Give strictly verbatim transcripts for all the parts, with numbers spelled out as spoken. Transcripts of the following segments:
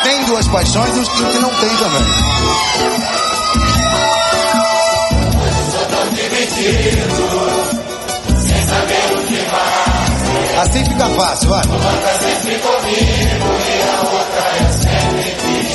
tem duas paixões e os que não tem também. Sou tão dividido, sem saber o que fazer. Assim fica fácil, vai. Uma tá sempre comigo e a outra eu sempre quis.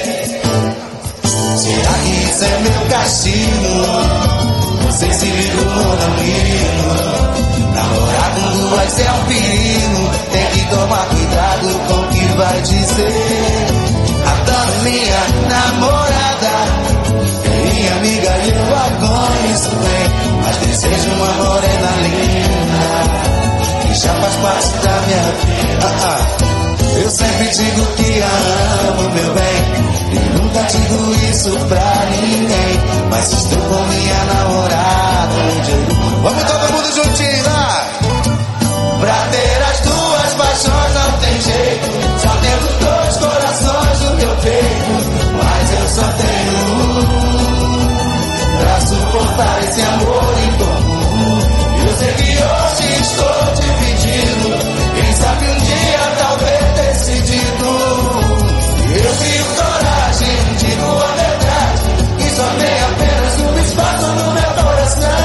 Será que isso é meu castigo? Não sei se ligo ou não ligo. Namorar com duas é um perigo. Tem que tomar cuidado com o que vai dizer. Adoro minha namorada, minha amiga e eu a conheço bem. Mas desejo uma morena linda que já faz parte da minha vida. Ah, ah. Eu sempre digo que a amo, meu bem, e nunca digo isso pra ninguém. Mas estou com minha namorada, vamos todo mundo juntinho, vai! Pra ter as duas paixões não tem jeito, só tendo dois corações no meu peito. Mas eu só tenho um pra suportar esse amor em comum. Eu sei que hoje estou dividido, quem sabe um dia talvez decidido. Eu crio coragem, digo a verdade, e só tem apenas um espaço no meu coração.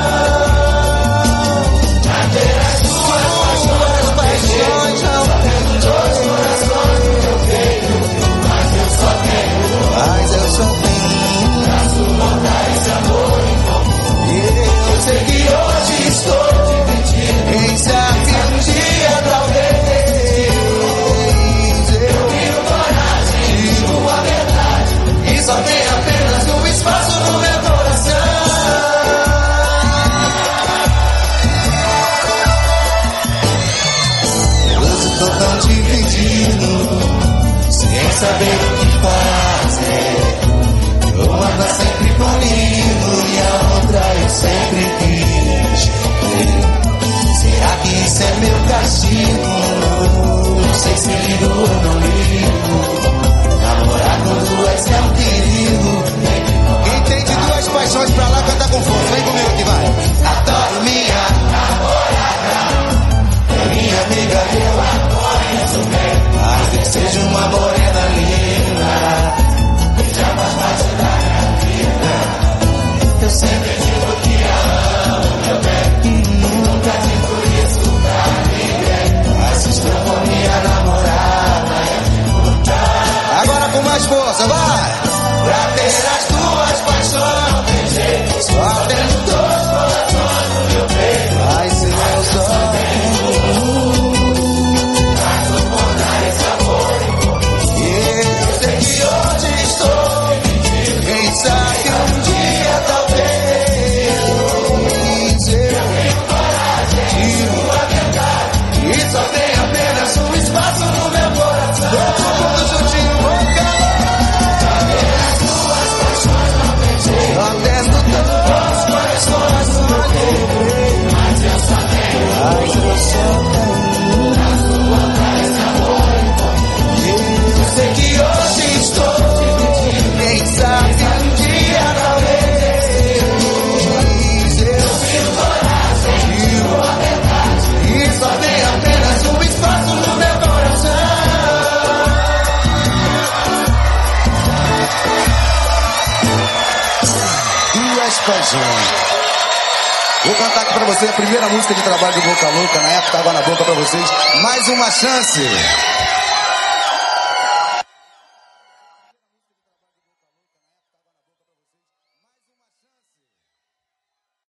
Pra ter as duas paixões, só tendo dois corações no meu peito. Mas eu só tenho um, mas eu só tenho um pra suportar esse amor em comum. Eu sei que hoje estou dividido, quem sabe um dia talvez decido. Eu crio coragem, digo a verdade, e só tem apenas um espaço no meu coração. Hoje estou tão dividido, sem saber o que fazer. Uma tá sempre comigo e a outra eu sempre quis. Será que isso é meu castigo? Não sei se ligo ou não ligo. Namorar com duas é um perigo. Quem tem de duas paixões pra lá canta com força. Vem comigo que vai. Adoro minha namorada, minha amiga e eu a conheço bem. Mas desejo uma morena linda que já faz parte da minha vida. Eu sempre digo que a amo, meu bem, e nunca digo isso pra ninguém. Mas estou com minha namorada. Agora com mais força, vai! Pra ter as duas paixões não tem jeito, só tendo dois corações no meu peito. Mas se eu só tenho um pra suportar esse amor em comum. E eu sei que hoje estou dividido, quem sabe um dia talvez eu tenho coragem, digo a verdade, e só tem apenas um espaço no meu coração. Todo mundo juntinho, vamos calar. As duas paixões não tem jeito, só tendo dois corações no meu peito. Mas eu só tenho um, mas eu só tenho um pra suportar esse amor em comum. Eu sei que hoje estou dividido, quem sabe um dia talvez eu tenho coragem, digo a verdade, e só tem apenas um espaço no meu coração. Duas paixões. Vou cantar aqui pra você a primeira música de trabalho do Boca Louca, na época Água na Boca pra vocês. Mais uma chance.